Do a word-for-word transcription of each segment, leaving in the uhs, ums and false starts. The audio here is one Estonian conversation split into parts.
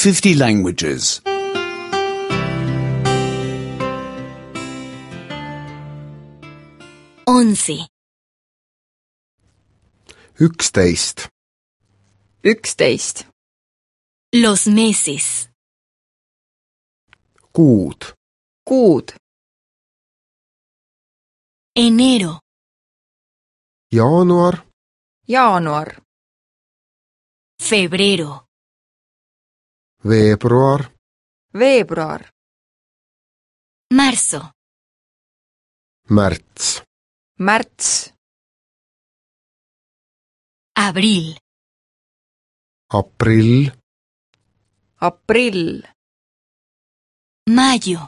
fifty languages. Once. üksteist, üksteist, Los meses. kuud, kuud, Enero, jaanuar, jaanuar, febrero, veebruar, veebruar, marzo, märts, märts, abril, aprill, aprill, mayo,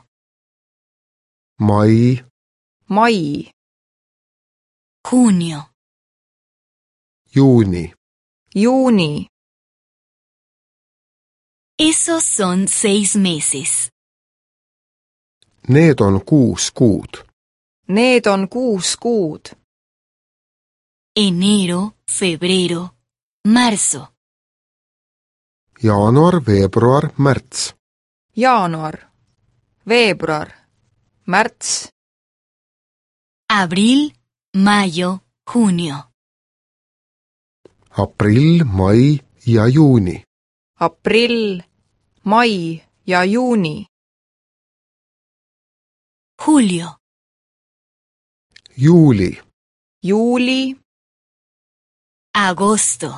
mai, mai, junio, juuni. juuni. Esos son seis meses. Need on kuus kuud. Need on kuus kuud. Enero, febrero, marzo, jaanuar, veebruar, märts, Jaanuar, veebruar, märts, abril, mayo, junio, aprill, mai ja juuni. aprill, mai ja juuni. julio, juuli, Juuli, agosto,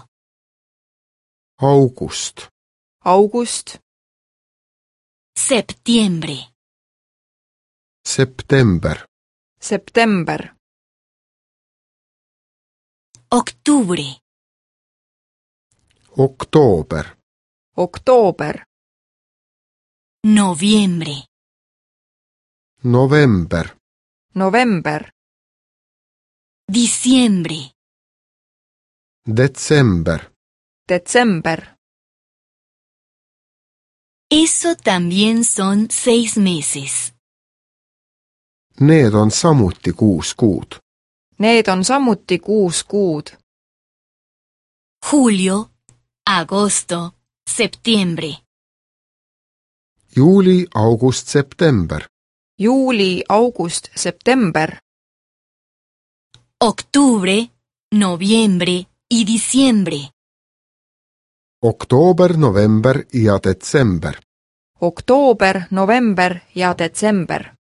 august, august, septiembre, september, september, octubre, oktoober, oktoober, noviembre, november, november, diciembre, detsember. detsember. Eso también son seis meses. Need on samuti kuus kuud. Need on samuti kuus kuud. Julio, agosto, septiembre, juuli, august, september, Juuli, august, september, octubre, noviembre y diciembre. oktoober, november ja detsember. oktoober, november ja detsember.